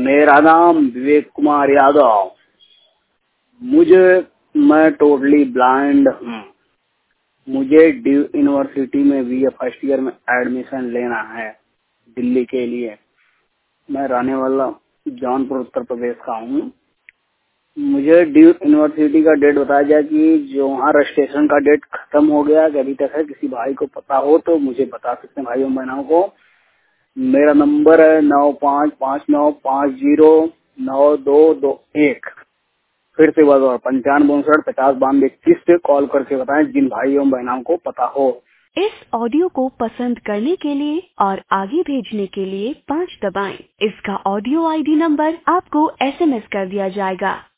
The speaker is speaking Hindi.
मेरा नाम विवेक कुमार यादव। मैं टोटली ब्लाइंड हूँ। मुझे ड्यू यूनिवर्सिटी में बीए फर्स्ट ईयर में एडमिशन लेना है दिल्ली के लिए। मैं रहने वाला जौनपुर उत्तर प्रदेश का हूँ। मुझे ड्यू यूनिवर्सिटी का डेट बताया जाए कि जो वहाँ रजिस्ट्रेशन का डेट खत्म हो गया कि अभी तक है। किसी भाई को पता हो तो मुझे बता सकते हैं भाइयों बहनों को। मेरा नंबर है 9559509221। फिर से बताओ 9559509221 से कॉल करके बताएं जिन भाइयों बहनों को पता हो। इस ऑडियो को पसंद करने के लिए और आगे भेजने के लिए 5 दबाएं। इसका ऑडियो आईडी नंबर आपको एसएमएस कर दिया जाएगा।